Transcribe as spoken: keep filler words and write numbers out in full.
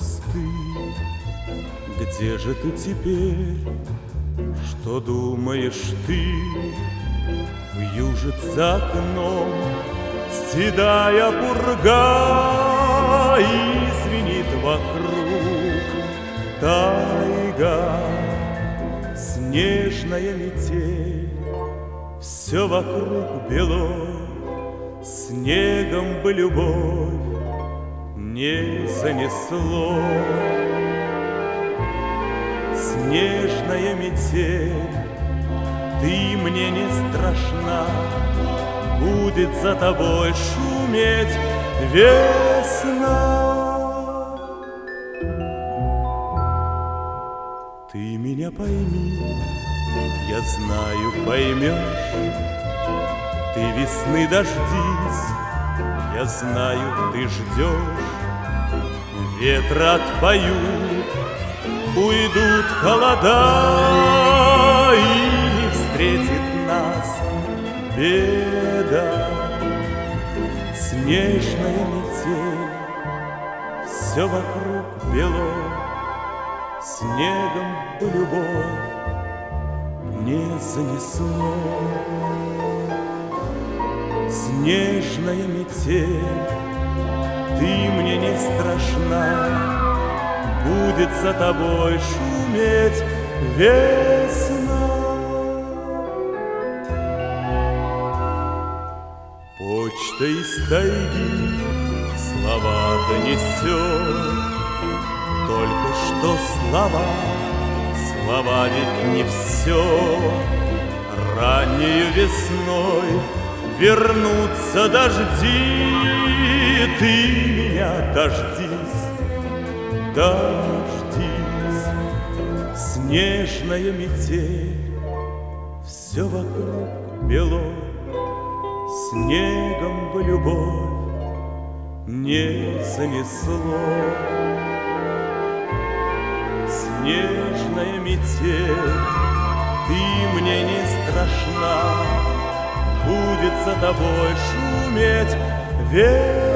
кусты. Где же ты теперь? Что думаешь ты? Вьюжит за окном седая пурга, и звенит вокруг тайга, снежная метель. Все вокруг бело, снегом бы любовь не занесло. Снежная метель, ты мне не страшна, будет за тобой шуметь весна. Ты меня пойми, я знаю, поймешь. Ты весны дождись, я знаю, ты ждешь. Ветра отпоют, уйдут холода, и не встретит нас беда. Снежная метель, все вокруг бело, снегом бы любовь не занесло. Снежная метель, ты мне не страшна, будет за тобой шуметь весна. Почта из тайги слова донесет, только что слова, слова ведь не все. Раннею весной вернутся дожди, ты меня дождись, дождись. Снежная метель, все вокруг бело, снегом бы любовь не занесло. Снежная метель, ты мне не страшна, будет за тобой шуметь ветер.